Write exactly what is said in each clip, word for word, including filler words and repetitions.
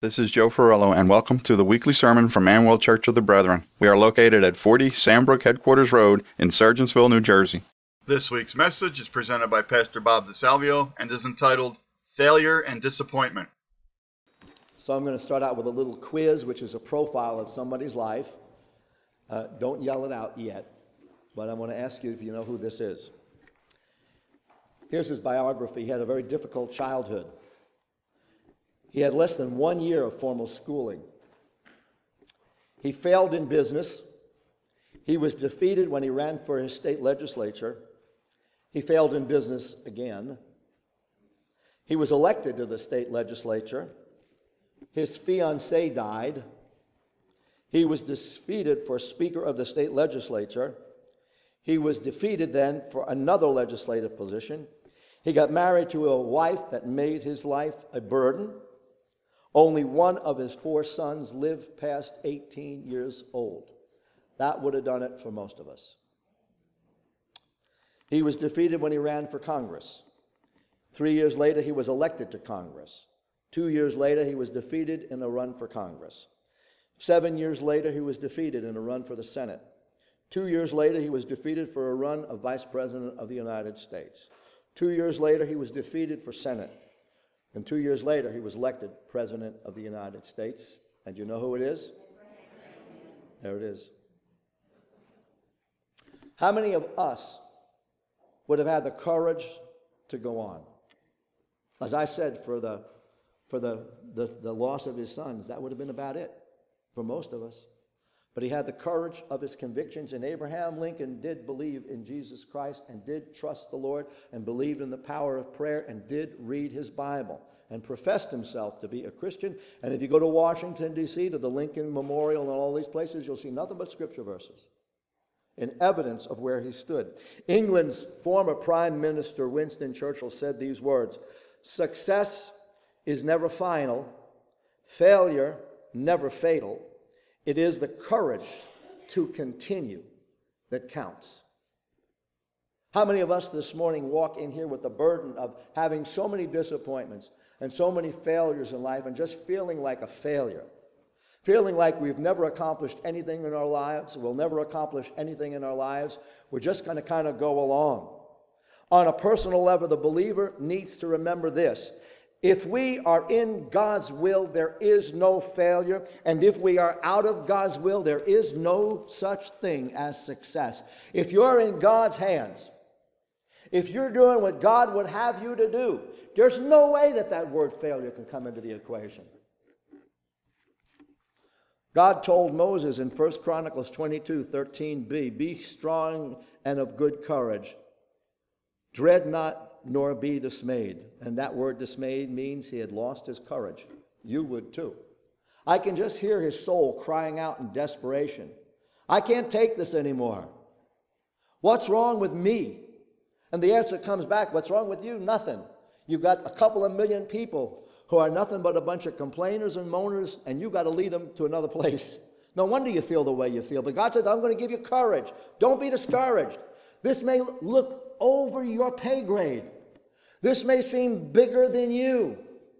This is Joe Ferrello, and welcome to the weekly sermon from Manuel Church of the Brethren. We are located at forty Sandbrook Headquarters Road in Sergeantsville, New Jersey. This week's message is presented by Pastor Bob DeSalvio and is entitled, Failure and Disappointment. So I'm going to start out with a little quiz, which is a profile of somebody's life. Uh, don't yell it out yet, but I want to ask you if you know who this is. Here's his biography. He had a very difficult childhood. He had less than one year of formal schooling. He failed in business. He was defeated when he ran for his state legislature. He failed in business again. He was elected to the state legislature. His fiancée died. He was defeated for Speaker of the state legislature. He was defeated then for another legislative position. He got married to a wife that made his life a burden. Only one of his four sons lived past eighteen years old. That would have done it for most of us. He was defeated when he ran for Congress. Three years later, he was elected to Congress. Two years later, he was defeated in a run for Congress. Seven years later, he was defeated in a run for the Senate. Two years later, he was defeated for a run of Vice President of the United States. Two years later, he was defeated for Senate. And two years later, he was elected President of the United States. And you know who it is? There it is. How many of us would have had the courage to go on? As I said, for the for the, the, the loss of his sons, that would have been about it for most of us. But he had the courage of his convictions, and Abraham Lincoln did believe in Jesus Christ and did trust the Lord and believed in the power of prayer and did read his Bible and professed himself to be a Christian. And if you go to Washington, D C, to the Lincoln Memorial and all these places, you'll see nothing but scripture verses in evidence of where he stood. England's former Prime Minister Winston Churchill said these words, "Success is never final, failure never fatal. It is the courage to continue that counts." How many of us this morning walk in here with the burden of having so many disappointments and so many failures in life and just feeling like a failure? Feeling like we've never accomplished anything in our lives, we'll never accomplish anything in our lives. We're just going to kind of go along. On a personal level, the believer needs to remember this. If we are in God's will, there is no failure. And if we are out of God's will, there is no such thing as success. If you're in God's hands, if you're doing what God would have you to do, there's no way that that word failure can come into the equation. God told Moses in First Chronicles twenty-two, thirteen b, "Be strong and of good courage. Dread not, nor be dismayed." And that word dismayed means he had lost his courage. You would too. I can just hear his soul crying out in desperation. I can't take this anymore. What's wrong with me? And the answer comes back, what's wrong with you? Nothing. You've got a couple of million people who are nothing but a bunch of complainers and moaners, and you've got to lead them to another place. No wonder you feel the way you feel. But God says, I'm going to give you courage. Don't be discouraged. This may look over your pay grade. This may seem bigger than you.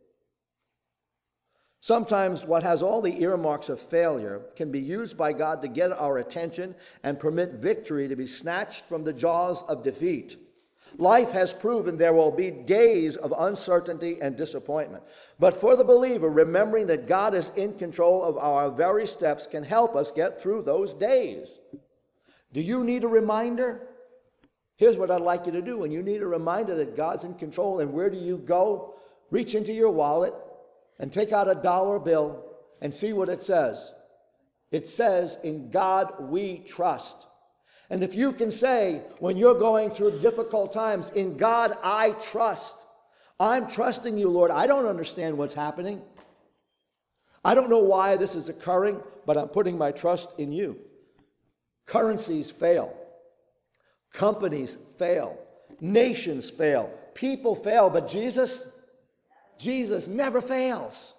Sometimes what has all the earmarks of failure can be used by God to get our attention and permit victory to be snatched from the jaws of defeat. Life has proven there will be days of uncertainty and disappointment. But for the believer, remembering that God is in control of our very steps can help us get through those days. Do you need a reminder? Here's what I'd like you to do. When you need a reminder that God's in control, and where do you go? Reach into your wallet and take out a dollar bill and see what it says. It says, "In God we trust." And if you can say, when you're going through difficult times, "In God I trust." I'm trusting you, Lord. I don't understand what's happening. I don't know why this is occurring, but I'm putting my trust in you. Currencies fail. Companies fail. Nations fail. People fail. But Jesus, Jesus never fails.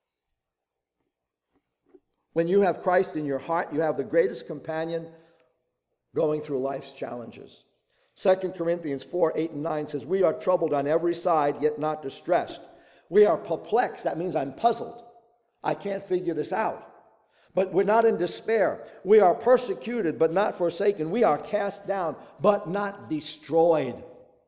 When you have Christ in your heart, you have the greatest companion going through life's challenges. Second Corinthians four, eight, and nine says, "We are troubled on every side, yet not distressed. We are perplexed." That means I'm puzzled. I can't figure this out. But we're not in despair. We are persecuted, but not forsaken. We are cast down, but not destroyed.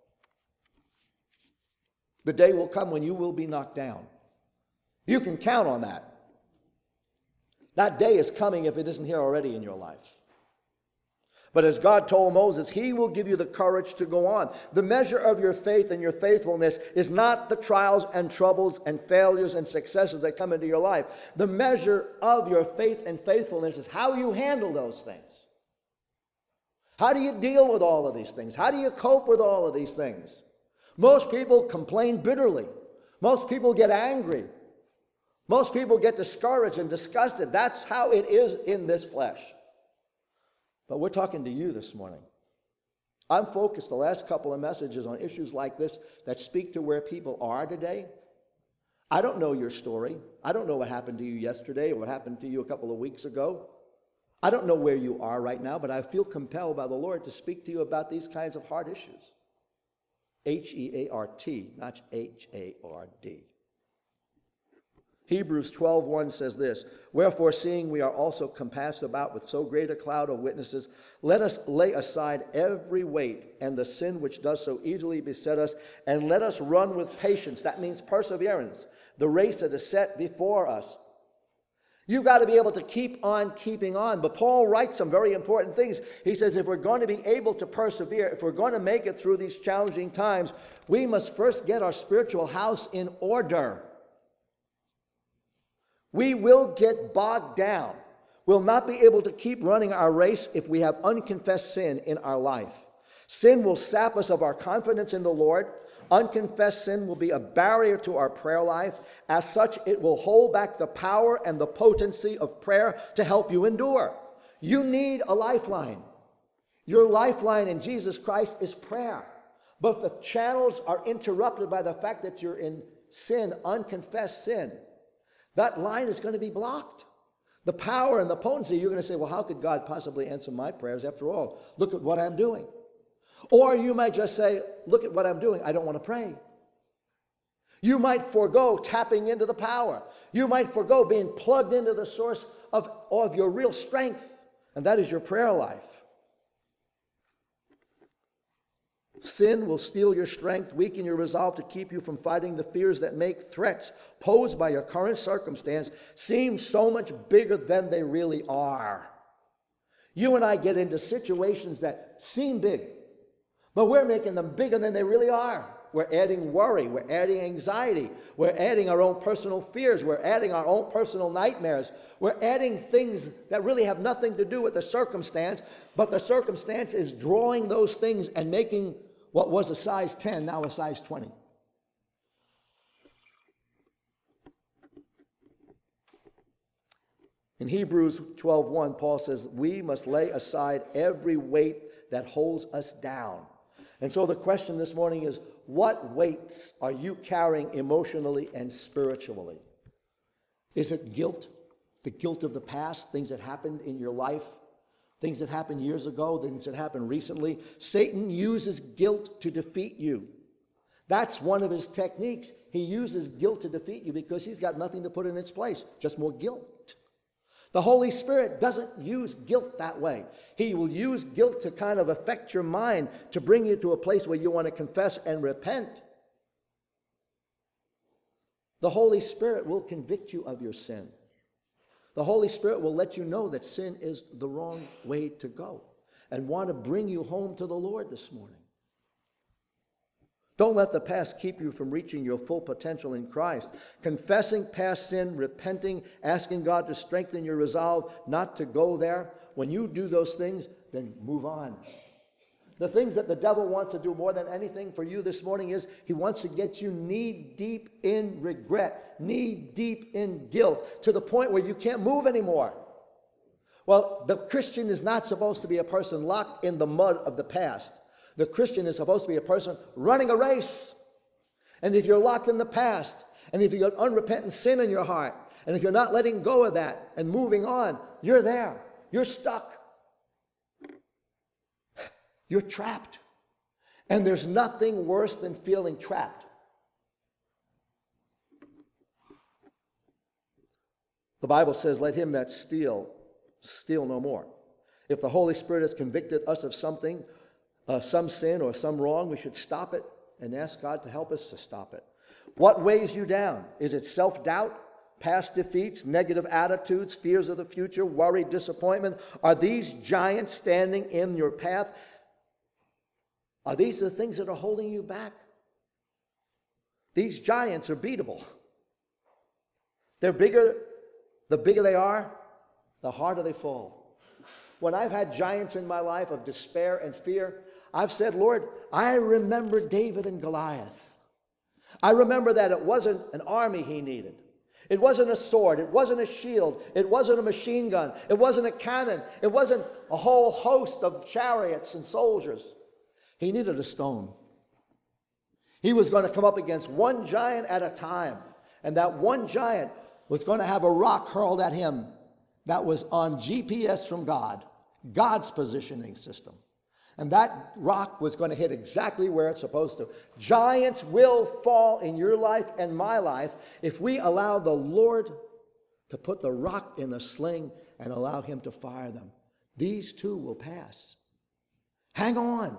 The day will come when you will be knocked down. You can count on that. That day is coming if it isn't here already in your life. But as God told Moses, he will give you the courage to go on. The measure of your faith and your faithfulness is not the trials and troubles and failures and successes that come into your life. The measure of your faith and faithfulness is how you handle those things. How do you deal with all of these things? How do you cope with all of these things? Most people complain bitterly. Most people get angry. Most people get discouraged and disgusted. That's how it is in this flesh. But we're talking to you this morning. I'm focused the last couple of messages on issues like this that speak to where people are today. I don't know your story. I don't know what happened to you yesterday or what happened to you a couple of weeks ago. I don't know where you are right now, but I feel compelled by the Lord to speak to you about these kinds of hard issues. H E A R T, not H A R D. Hebrews twelve one says this, wherefore, seeing we are also compassed about with so great a cloud of witnesses, let us lay aside every weight and the sin which does so easily beset us, and let us run with patience. That means perseverance, the race that is set before us. You've got to be able to keep on keeping on. But Paul writes some very important things. He says if we're going to be able to persevere, if we're going to make it through these challenging times, we must first get our spiritual house in order. We will get bogged down. We'll not be able to keep running our race if we have unconfessed sin in our life. Sin will sap us of our confidence in the Lord. Unconfessed sin will be a barrier to our prayer life. As such, it will hold back the power and the potency of prayer to help you endure. You need a lifeline. Your lifeline in Jesus Christ is prayer. But if the channels are interrupted by the fact that you're in sin, unconfessed sin, that line is going to be blocked. The power and the potency, you're going to say, well, how could God possibly answer my prayers? After all, look at what I'm doing. Or you might just say, look at what I'm doing. I don't want to pray. You might forego tapping into the power. You might forego being plugged into the source of, of your real strength, and that is your prayer life. Sin will steal your strength, weaken your resolve to keep you from fighting the fears that make threats posed by your current circumstance seem so much bigger than they really are. You and I get into situations that seem big, but we're making them bigger than they really are. We're adding worry, we're adding anxiety, we're adding our own personal fears, we're adding our own personal nightmares, we're adding things that really have nothing to do with the circumstance, but the circumstance is drawing those things and making what was a size ten now a size twenty. In Hebrews twelve one, Paul says, we must lay aside every weight that holds us down. And so the question this morning is, what weights are you carrying emotionally and spiritually? Is it guilt? The guilt of the past, things that happened in your life, things that happened years ago, things that happened recently? Satan uses guilt to defeat you. That's one of his techniques. He uses guilt to defeat you because he's got nothing to put in its place, just more guilt. The Holy Spirit doesn't use guilt that way. He will use guilt to kind of affect your mind, to bring you to a place where you want to confess and repent. The Holy Spirit will convict you of your sin. The Holy Spirit will let you know that sin is the wrong way to go and want to bring you home to the Lord this morning. Don't let the past keep you from reaching your full potential in Christ. Confessing past sin, repenting, asking God to strengthen your resolve not to go there. When you do those things, then move on. The things that the devil wants to do more than anything for you this morning is he wants to get you knee deep in regret, knee deep in guilt, to the point where you can't move anymore. Well, the Christian is not supposed to be a person locked in the mud of the past. The Christian is supposed to be a person running a race. And if you're locked in the past, and if you've got unrepentant sin in your heart, and if you're not letting go of that and moving on, you're there. You're stuck. You're trapped. And there's nothing worse than feeling trapped. The Bible says, let him that steal, steal no more. If the Holy Spirit has convicted us of something, uh, some sin or some wrong, we should stop it and ask God to help us to stop it. What weighs you down? Is it self-doubt, past defeats, negative attitudes, fears of the future, worry, disappointment? Are these giants standing in your path? Are these the things that are holding you back? These giants are beatable. They're bigger. The bigger they are, the harder they fall. When I've had giants in my life of despair and fear, I've said, Lord, I remember David and Goliath. I remember that it wasn't an army he needed. It wasn't a sword. It wasn't a shield. It wasn't a machine gun. It wasn't a cannon. It wasn't a whole host of chariots and soldiers. He needed a stone. He was going to come up against one giant at a time. And that one giant was going to have a rock hurled at him that was on G P S from God, God's positioning system. And that rock was going to hit exactly where it's supposed to. Giants will fall in your life and my life if we allow the Lord to put the rock in a sling and allow him to fire them. These too will pass. Hang on.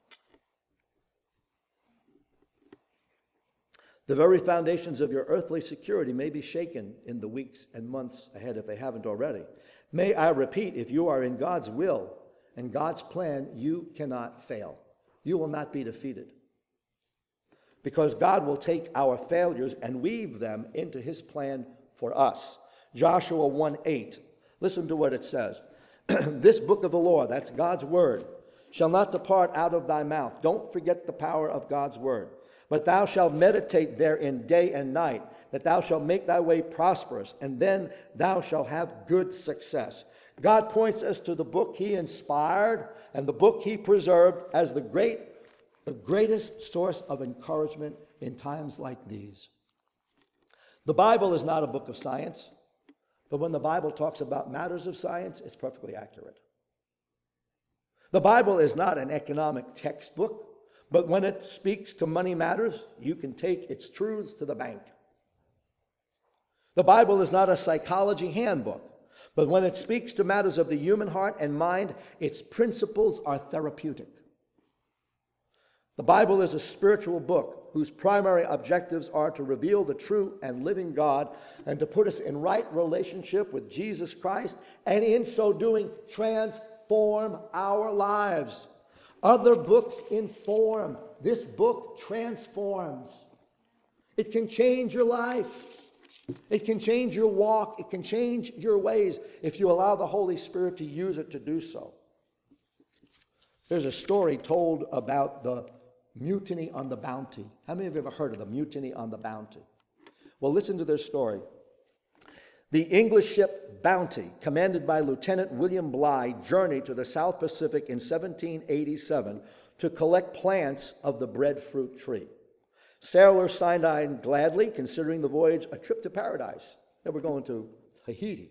The very foundations of your earthly security may be shaken in the weeks and months ahead if they haven't already. May I repeat, if you are in God's will and God's plan, you cannot fail. You will not be defeated. Because God will take our failures and weave them into his plan for us. Joshua one eight. Listen to what it says. This book of the law, that's God's word, shall not depart out of thy mouth. Don't forget the power of God's word. But thou shalt meditate therein day and night, that thou shalt make thy way prosperous, and then thou shalt have good success. God points us to the book he inspired and the book he preserved as the great, the greatest source of encouragement in times like these. The Bible is not a book of science, but when the Bible talks about matters of science, it's perfectly accurate. The Bible is not an economic textbook, but when it speaks to money matters, you can take its truths to the bank. The Bible is not a psychology handbook, but when it speaks to matters of the human heart and mind, its principles are therapeutic. The Bible is a spiritual book whose primary objectives are to reveal the true and living God and to put us in right relationship with Jesus Christ, and in so doing, transform our lives. Other books inform. This book transforms. It can change your life. It can change your walk. It can change your ways if you allow the Holy Spirit to use it to do so. There's a story told about the mutiny on the Bounty. How many of you have ever heard of the mutiny on the Bounty? Well, listen to this story. The English ship Bounty, commanded by Lieutenant William Bligh, journeyed to the South Pacific in seventeen eighty-seven to collect plants of the breadfruit tree. Sailors signed on gladly, considering the voyage a trip to paradise. They were going to Tahiti.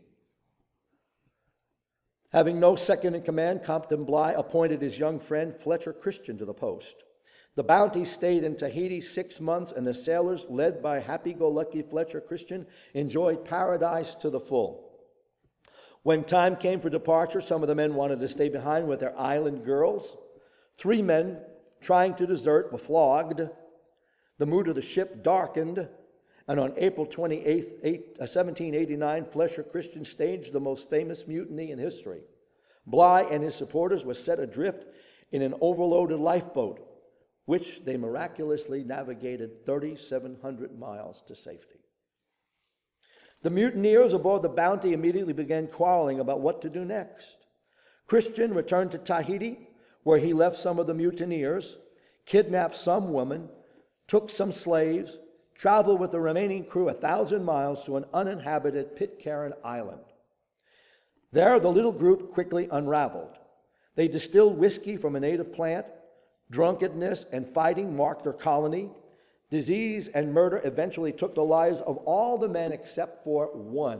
Having no second in command, Captain Bligh appointed his young friend Fletcher Christian to the post. The Bounty stayed in Tahiti six months, and the sailors, led by happy-go-lucky Fletcher Christian, enjoyed paradise to the full. When time came for departure, some of the men wanted to stay behind with their island girls. Three men, trying to desert, were flogged. The mood of the ship darkened, and on April twenty-eighth, seventeen eighty-nine, Fletcher Christian staged the most famous mutiny in history. Bligh and his supporters were set adrift in an overloaded lifeboat, which they miraculously navigated thirty-seven hundred miles to safety. The mutineers aboard the Bounty immediately began quarreling about what to do next. Christian returned to Tahiti, where he left some of the mutineers, kidnapped some women, took some slaves, traveled with the remaining crew a thousand miles to an uninhabited Pitcairn island. There, the little group quickly unraveled. They distilled whiskey from a native plant. Drunkenness and fighting marked their colony. Disease and murder eventually took the lives of all the men except for one,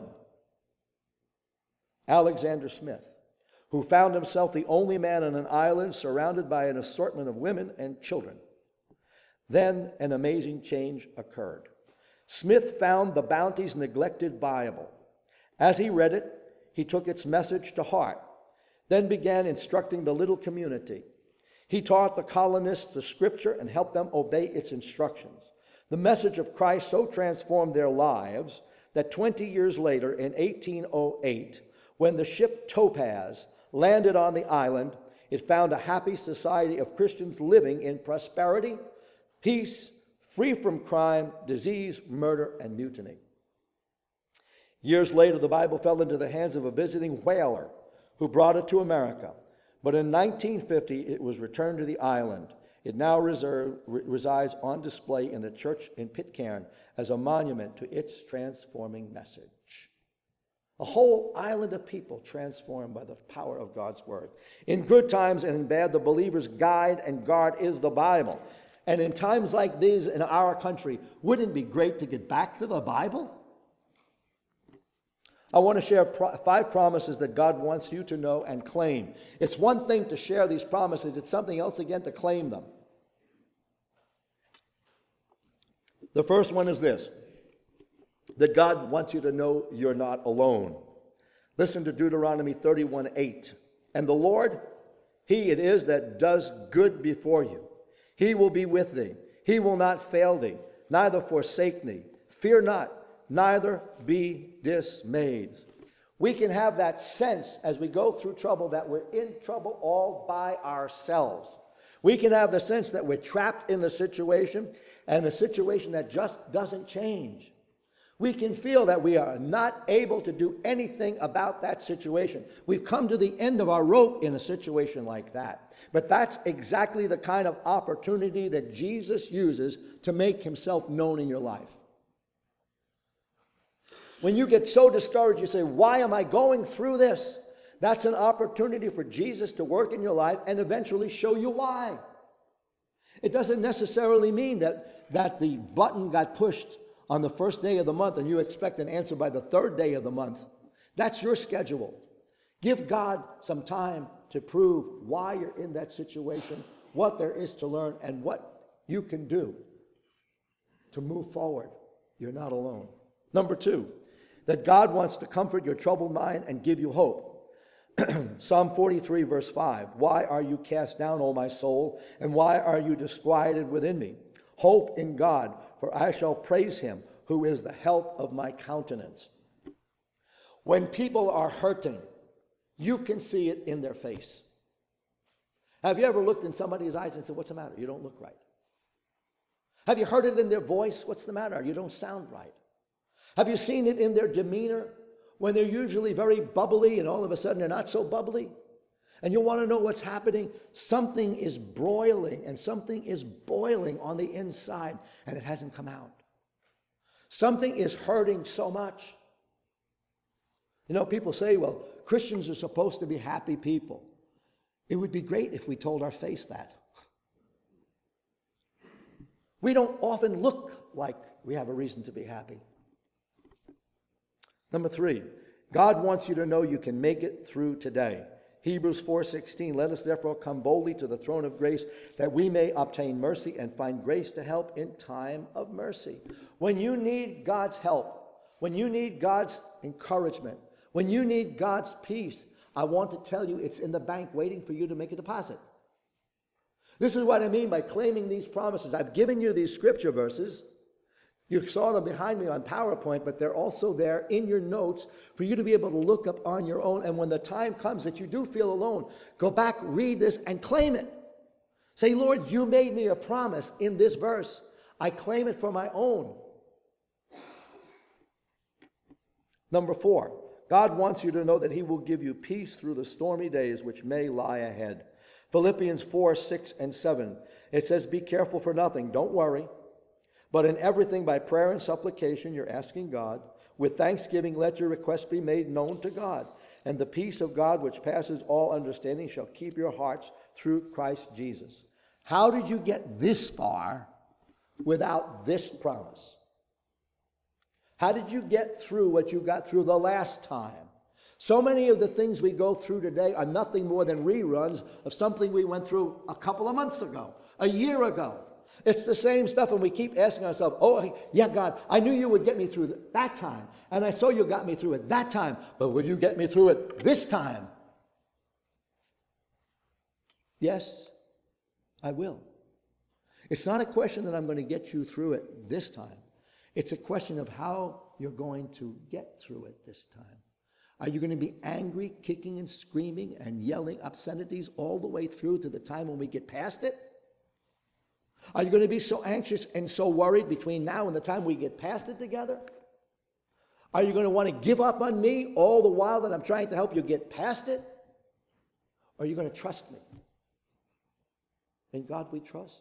Alexander Smith, who found himself the only man on an island surrounded by an assortment of women and children. Then an amazing change occurred. Smith found the Bounty's neglected Bible As he read it, he took its message to heart, then began instructing the little community. He taught the colonists the scripture and helped them obey its instructions. The message of Christ so transformed their lives that twenty years later, in eighteen oh eight, when the ship Topaz landed on the island, it found a happy society of Christians living in prosperity, peace, free from crime, disease, murder, and mutiny. Years later, the Bible fell into the hands of a visiting whaler who brought it to America. But in nineteen fifty, it was returned to the island. It now reserve, resides on display in the church in Pitcairn as a monument to its transforming message. A whole island of people transformed by the power of God's word. In good times and in bad, the believer's guide and guard is the Bible. And in times like these in our country, wouldn't it be great to get back to the Bible? I want to share pro- five promises that God wants you to know and claim. It's one thing to share these promises. It's something else again to claim them. The first one is this, that God wants you to know you're not alone. Listen to Deuteronomy thirty-one eight. And the Lord, he it is that does good before you. He will be with thee. He will not fail thee, neither forsake thee. Fear not, neither be dismayed. We can have that sense as we go through trouble that we're in trouble all by ourselves. We can have the sense that we're trapped in the situation and a situation that just doesn't change. We can feel that we are not able to do anything about that situation. We've come to the end of our rope in a situation like that. But that's exactly the kind of opportunity that Jesus uses to make himself known in your life. When you get so discouraged, you say, why am I going through this? That's an opportunity for Jesus to work in your life and eventually show you why. It doesn't necessarily mean that, that the button got pushed on the first day of the month and you expect an answer by the third day of the month. That's your schedule. Give God some time to prove why you're in that situation, what there is to learn, and what you can do to move forward. You're not alone. Number two, that God wants to comfort your troubled mind and give you hope. Psalm forty-three, verse five, why are you cast down, O my soul, and why are you disquieted within me? Hope in God, for I shall praise him, who is the health of my countenance. When people are hurting, you can see it in their face. Have you ever looked in somebody's eyes and said, what's the matter? You don't look right. Have you heard it in their voice? What's the matter? You don't sound right. Have you seen it in their demeanor when they're usually very bubbly and all of a sudden they're not so bubbly? And you want to know what's happening? Something is broiling and something is boiling on the inside and it hasn't come out. Something is hurting so much. You know, people say, well, Christians are supposed to be happy people. It would be great if we told our face that. We don't often look like we have a reason to be happy. Number three, God wants you to know you can make it through today. Hebrews four sixteen, let us therefore come boldly to the throne of grace that we may obtain mercy and find grace to help in time of mercy. When you need God's help, when you need God's encouragement, when you need God's peace, I want to tell you it's in the bank waiting for you to make a deposit. This is what I mean by claiming these promises. I've given you these scripture verses. You saw them behind me on PowerPoint, but they're also there in your notes for you to be able to look up on your own. And when the time comes that you do feel alone, go back, read this, and claim it. Say, Lord, you made me a promise in this verse. I claim it for my own. Number four, God wants you to know that he will give you peace through the stormy days which may lie ahead. Philippians four, six, and seven. It says, be careful for nothing. Don't worry. But in everything by prayer and supplication, you're asking God. With thanksgiving, let your requests be made known to God. And the peace of God, which passes all understanding, shall keep your hearts through Christ Jesus. How did you get this far without this promise? How did you get through what you got through the last time? So many of the things we go through today are nothing more than reruns of something we went through a couple of months ago, a year ago. It's the same stuff, and we keep asking ourselves, oh, yeah, God, I knew you would get me through that time, and I saw you got me through it that time, but will you get me through it this time? Yes, I will. It's not a question that I'm going to get you through it this time. It's a question of how you're going to get through it this time. Are you going to be angry, kicking and screaming and yelling obscenities all the way through to the time when we get past it? Are you going to be so anxious and so worried between now and the time we get past it together? Are you going to want to give up on me all the while that I'm trying to help you get past it? Or are you going to trust me? In God we trust.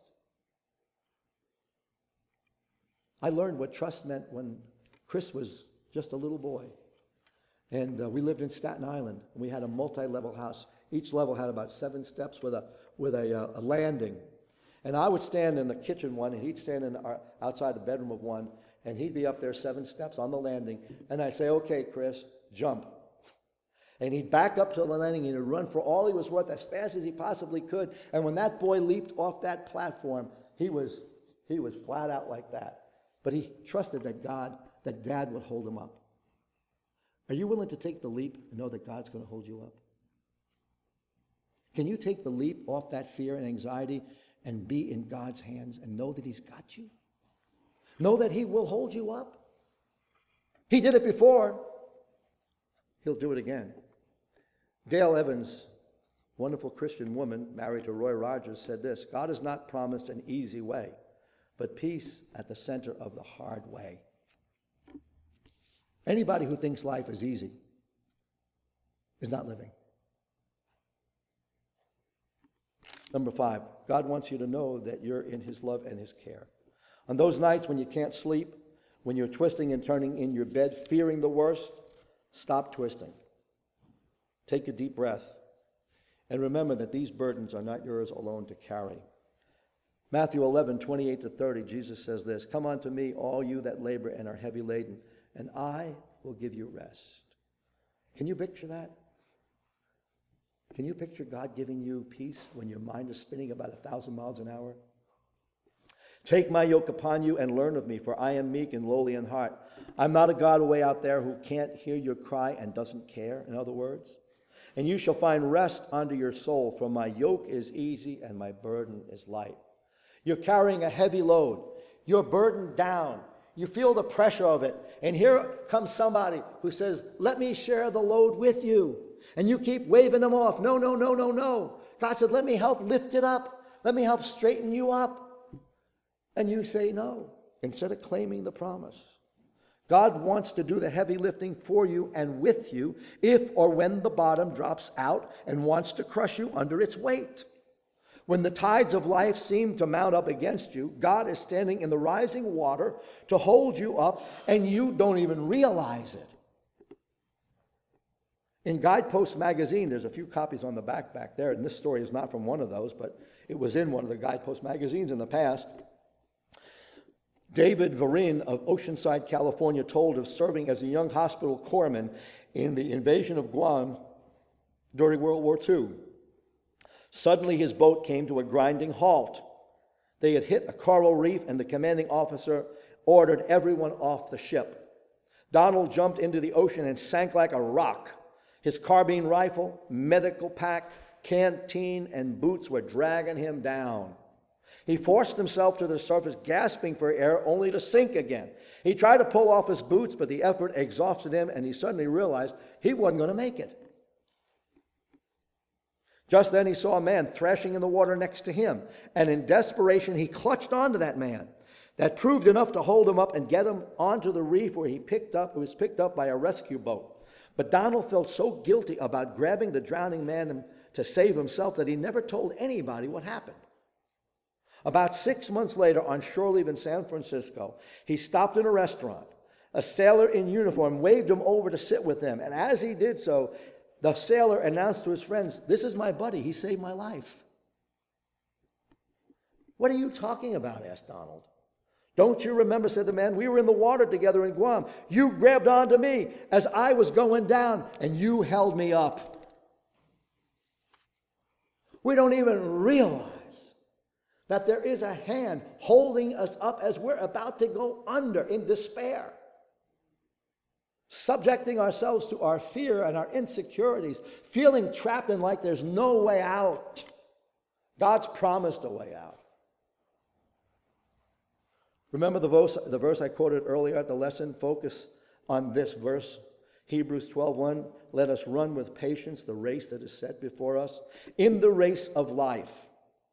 I learned what trust meant when Chris was just a little boy. And uh, we lived in Staten Island. And we had a multi-level house. Each level had about seven steps with a with a, uh, a landing. And I would stand in the kitchen one, and he'd stand in our, outside the bedroom of one, and he'd be up there seven steps on the landing. And I'd say, okay, Chris, jump. And he'd back up to the landing, and he'd run for all he was worth as fast as he possibly could. And when that boy leaped off that platform, he was he was flat out like that. But he trusted that God, that Dad would hold him up. Are you willing to take the leap and know that God's going to hold you up? Can you take the leap off that fear and anxiety and be in God's hands and know that he's got you? Know that he will hold you up. He did it before. He'll do it again. Dale Evans, wonderful Christian woman married to Roy Rogers, said this: God has not promised an easy way, but peace at the center of the hard way. Anybody who thinks life is easy is not living. Number five, God wants you to know that you're in his love and his care. On those nights when you can't sleep, when you're twisting and turning in your bed, fearing the worst, stop twisting. Take a deep breath. And remember that these burdens are not yours alone to carry. Matthew eleven, twenty-eight to thirty, Jesus says this: Come unto me, all you that labor and are heavy laden, and I will give you rest. Can you picture that? Can you picture God giving you peace when your mind is spinning about a thousand miles an hour? Take my yoke upon you and learn of me, for I am meek and lowly in heart. I'm not a God way out there who can't hear your cry and doesn't care, in other words. And you shall find rest unto your soul, for my yoke is easy and my burden is light. You're carrying a heavy load. You're burdened down. You feel the pressure of it. And here comes somebody who says, let me share the load with you. And you keep waving them off. No, no, no, no, no. God said, let me help lift it up. Let me help straighten you up. And you say no, instead of claiming the promise. God wants to do the heavy lifting for you and with you if or when the bottom drops out and wants to crush you under its weight. When the tides of life seem to mount up against you, God is standing in the rising water to hold you up, and you don't even realize it. In Guidepost magazine, there's a few copies on the back back there, and this story is not from one of those, but it was in one of the Guidepost magazines in the past. David Varin of Oceanside, California, told of serving as a young hospital corpsman in the invasion of Guam during World War Two. Suddenly, his boat came to a grinding halt. They had hit a coral reef, and the commanding officer ordered everyone off the ship. Donald jumped into the ocean and sank like a rock. His carbine rifle, medical pack, canteen, and boots were dragging him down. He forced himself to the surface, gasping for air, only to sink again. He tried to pull off his boots, but the effort exhausted him, and he suddenly realized he wasn't going to make it. Just then he saw a man thrashing in the water next to him, and in desperation he clutched onto that man. That proved enough to hold him up and get him onto the reef where he picked up, was picked up by a rescue boat. But Donald felt so guilty about grabbing the drowning man to save himself that he never told anybody what happened. About six months later, on shore leave in San Francisco, he stopped in a restaurant. A sailor in uniform waved him over to sit with him, and as he did so, the sailor announced to his friends, "This is my buddy. He saved my life." "What are you talking about?" asked Donald. "Don't you remember," said the man, "we were in the water together in Guam. You grabbed onto me as I was going down, and you held me up." We don't even realize that there is a hand holding us up as we're about to go under in despair, subjecting ourselves to our fear and our insecurities, feeling trapped in like there's no way out. God's promised a way out. Remember the verse, the verse I quoted earlier at the lesson? Focus on this verse. Hebrews twelve one, let us run with patience the race that is set before us. In the race of life,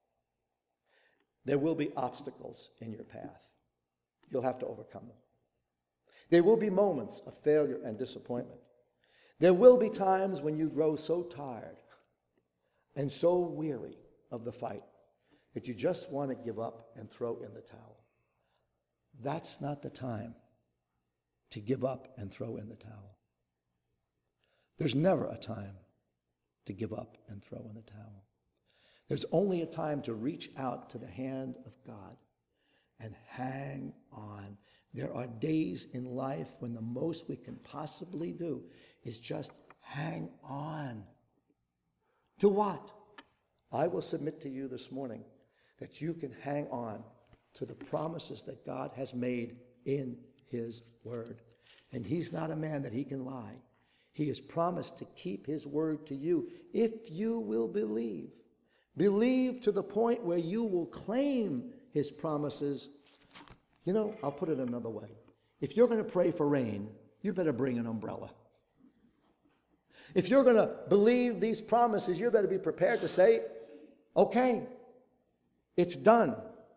there will be obstacles in your path. You'll have to overcome them. There will be moments of failure and disappointment. There will be times when you grow so tired and so weary of the fight that you just want to give up and throw in the towel. That's not the time to give up and throw in the towel. There's never a time to give up and throw in the towel. There's only a time to reach out to the hand of God and hang on. There are days in life when the most we can possibly do is just hang on. To what? I will submit to you this morning that you can hang on to the promises that God has made in his word. And he's not a man that he can lie. He has promised to keep his word to you if you will believe. Believe to the point where you will claim his promises. You know, I'll put it another way. If you're going to pray for rain, you better bring an umbrella. If you're going to believe these promises, you better be prepared to say, okay, it's done.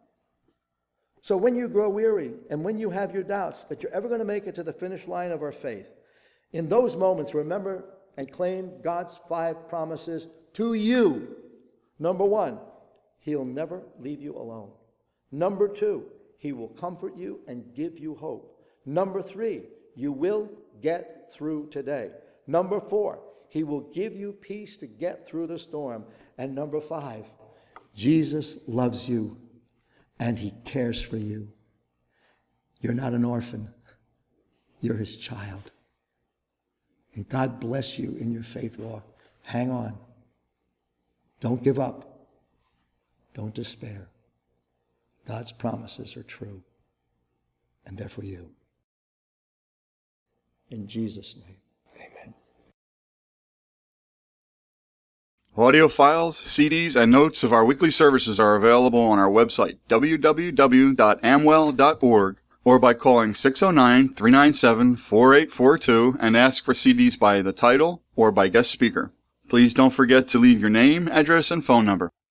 So when you grow weary and when you have your doubts that you're ever going to make it to the finish line of our faith, in those moments, remember and claim God's five promises to you. Number one, he'll never leave you alone. Number two, he will comfort you and give you hope. Number three, you will get through today. Number four, he will give you peace to get through the storm. And number five, Jesus loves you and he cares for you. You're not an orphan. You're his child. And God bless you in your faith walk. Hang on. Don't give up. Don't despair. God's promises are true, and they're for you. In Jesus' name, amen. Audio files, C Ds, and notes of our weekly services are available on our website, w w w dot amwell dot org, or by calling six oh nine, three nine seven, four eight four two and ask for C Ds by the title or by guest speaker. Please don't forget to leave your name, address, and phone number.